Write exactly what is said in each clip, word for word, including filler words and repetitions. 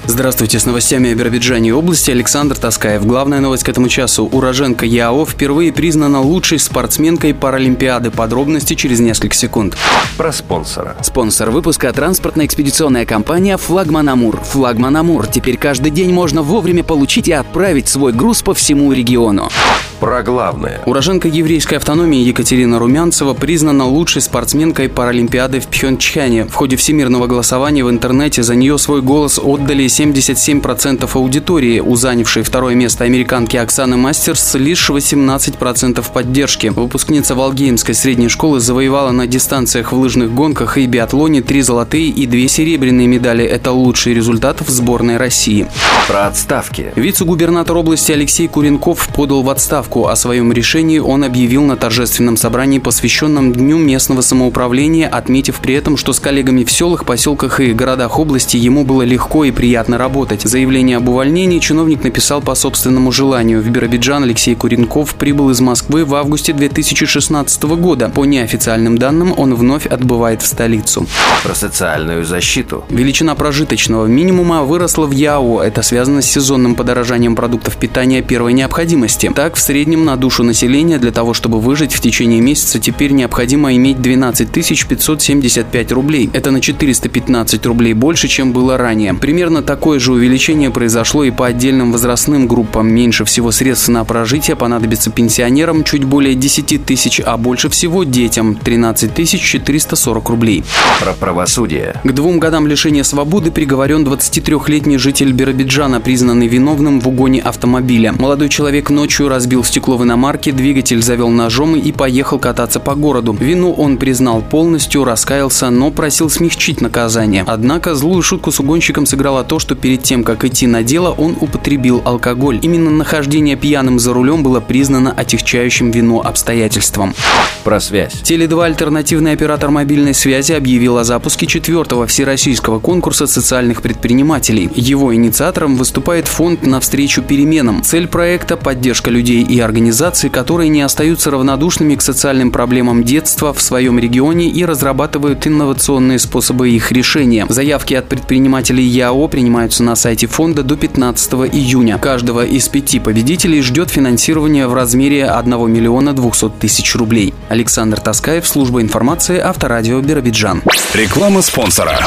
Здравствуйте, с новостями о Биробиджане и области Александр Таскаев. Главная новость к этому часу. Уроженка ЯО впервые признана лучшей спортсменкой Паралимпиады. Подробности через несколько секунд. Про спонсора. Спонсор выпуска — транспортно-экспедиционная компания «Флагман Амур». «Флагман Амур». Теперь каждый день можно вовремя получить и отправить свой груз по всему региону. Про главное. Уроженка еврейской автономии Екатерина Румянцева признана лучшей спортсменкой Паралимпиады в Пхенчхане. В ходе всемирного голосования в интернете за нее свой голос отдали семьдесят семь процентов аудитории. У занявшей второе место американки Оксаны Мастерс лишь восемнадцать процентов поддержки. Выпускница Валгеймской средней школы завоевала на дистанциях в лыжных гонках и биатлоне три золотые и две серебряные медали. Это лучший результат в сборной России. Про отставки. Вице-губернатор области Алексей Куренков подал в отставку. О своем решении он объявил на торжественном собрании, посвященном Дню местного самоуправления, отметив при этом, что с коллегами в селах, поселках и городах области ему было легко и приятно работать. Заявление об увольнении чиновник написал по собственному желанию. В Биробиджан Алексей Куренков прибыл из Москвы в августе две тысячи шестнадцатого года. По неофициальным данным, он вновь отбывает в столицу. Про социальную защиту. Величина прожиточного минимума выросла в ЯО. Это связано с сезонным подорожанием продуктов питания первой необходимости. Так, в среднем В среднем на душу населения для того, чтобы выжить в течение месяца, теперь необходимо иметь двенадцать тысяч пятьсот семьдесят пять рублей. Это на четыреста пятнадцать рублей больше, чем было ранее. Примерно такое же увеличение произошло и по отдельным возрастным группам. Меньше всего средств на прожитие понадобится пенсионерам, чуть более десять тысяч, а больше всего детям – тринадцать тысяч четыреста сорок рублей. Про правосудие. К двум годам лишения свободы приговорен двадцатитрёхлетний житель Биробиджана, признанный виновным в угоне автомобиля. Молодой человек ночью разбил стекло в иномарке, двигатель завел ножом и поехал кататься по городу. Вину он признал полностью, раскаялся, но просил смягчить наказание. Однако злую шутку с угонщиком сыграло то, что перед тем, как идти на дело, он употребил алкоголь. Именно нахождение пьяным за рулем было признано отягчающим вину обстоятельством. Про связь. Теле два, альтернативный оператор мобильной связи, объявил о запуске четвертого всероссийского конкурса социальных предпринимателей. Его инициатором выступает фонд «Навстречу переменам». Цель проекта – поддержка людей и организаций, которые не остаются равнодушными к социальным проблемам детства в своем регионе и разрабатывают инновационные способы их решения. Заявки от предпринимателей ЯО принимаются на сайте фонда до пятнадцатого июня. Каждого из пяти победителей ждет финансирование в размере одного миллиона двухсот тысяч рублей. Александр Таскаев, служба информации, Авторадио Биробиджан. Реклама спонсора.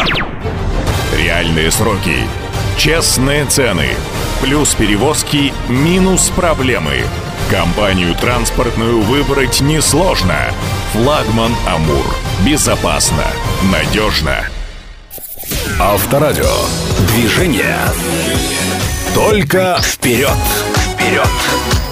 Реальные сроки, честные цены, плюс перевозки, минус проблемы. Компанию транспортную выбрать несложно. Флагман Амур. Безопасно, надежно. Авторадио. Движение. Только вперед. Вперед.